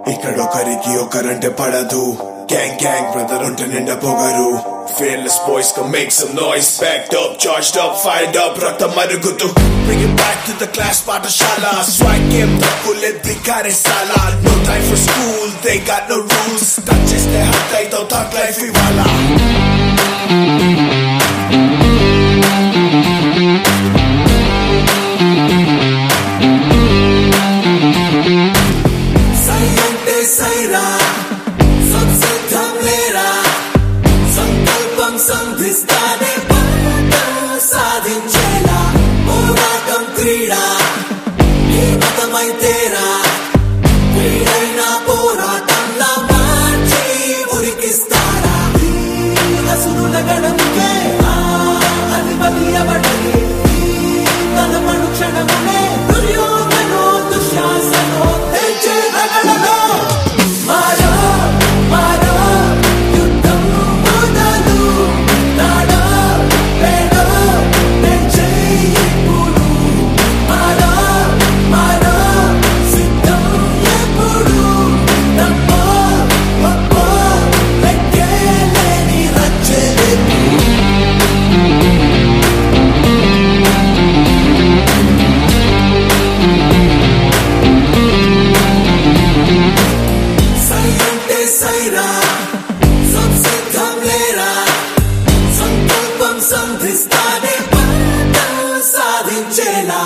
ఇక్కడొకరికి ఒకరంటే పడదు. Gang gang brother ఉంటే నిండా పొగరు. Fearless boys can make some noise. Backed up, charged up, fired up, రక్తం మరుగుతూ. Bring it back to the class పాఠశాల. Swag game తప్పులెత్తి కారేసాల. No time for school, they got no rules. Touch చేస్తే hurt అయితావు, thug life ఇవాళ. సంధిస్తానే సాధించేలా పోరాటం క్రీడ నీ మతమైతేరా క్రీడైన పోరాటంలా మార్చి ఉరికిస్తారా అసురుల గడముకే అది బలియబడని తన మనుక్షణమునే దుర్యోధనో దుశ్శాసనో తెచ్చే రగడలో మారో మారో యుద్ధం మొదలు నాడో పేడో తెచ్చేయెప్పుడు మారో మారో సిద్ధం ఎప్పుడు తప్పో ఒప్పో లెక్కేలేని రచ్చెలెప్పుడు సైరా సంసిద్ధం లేరా సంకల్పం సంధిస్తానే సాధించేలా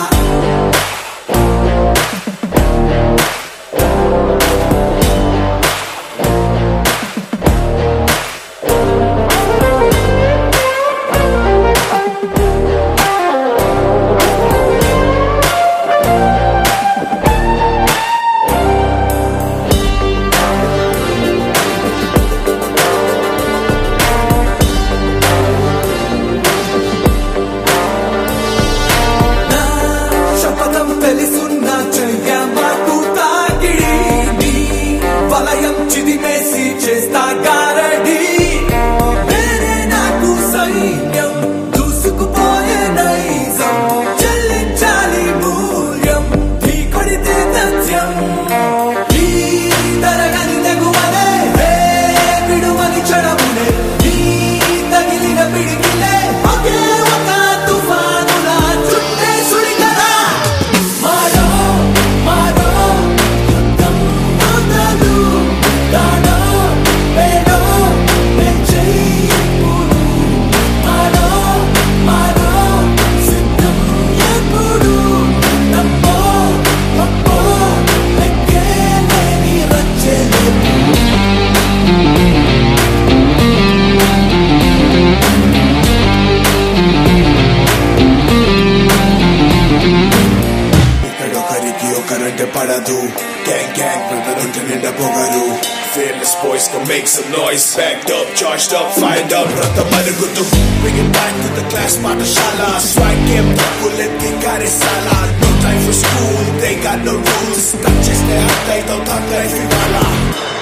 చేస్తా గారడి వేరే నాకు సైన్యం దూసుకుపోయే నైజం చెల్లించాలి మూల్యం నీ కొడితే తథ్యం ఈ తరగని తెగువలే విడువని చెడములే ఈ తగిలిన పిడికిలే ఒకే ఒక తుఫానులా చుట్టే సుడికరా మారో మారో యుద్ధం మొదలు దాడో పేడో తెచ్చేయెప్పుడు మారో మారో సిద్ధం ఎప్పుడు తప్పో ఒప్పో లెక్కేలేని రచ్చెలెప్పుడు ఇక్కడొకరికి ఒకరంటే పడదు. Gang gang brother ఉంటే నిండా పొగరు. Fearless boys can make some noise. Backed up, charged up, fired up, రక్తం మరుగుతూ. Bring it back to the class పాఠశాల. Swag game తప్పులెత్తి కారేసాల. No time for school, they got no rules. Touch చేస్తే hurt అయితావు, thug life ఇవాళ.